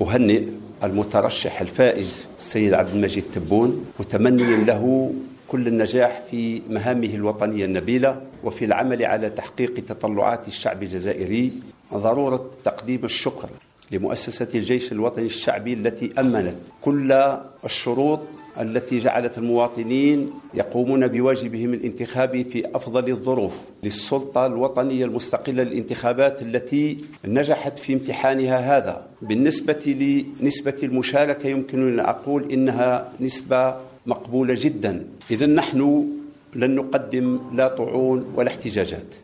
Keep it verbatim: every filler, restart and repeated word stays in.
أهنئ المترشح الفائز السيد عبد المجيد تبون، متمنيا له كل النجاح في مهامه الوطنية النبيلة وفي العمل على تحقيق تطلعات الشعب الجزائري. ضرورة تقديم الشكر لمؤسسة الجيش الوطني الشعبي التي أمنت كل الشروط التي جعلت المواطنين يقومون بواجبهم الانتخابي في أفضل الظروف، للسلطة الوطنية المستقلة للانتخابات التي نجحت في امتحانها هذا. بالنسبة لنسبة المشاركة يمكن أن أقول إنها نسبة مقبولة جدا. إذن نحن لن نقدم لا طعون ولا احتجاجات.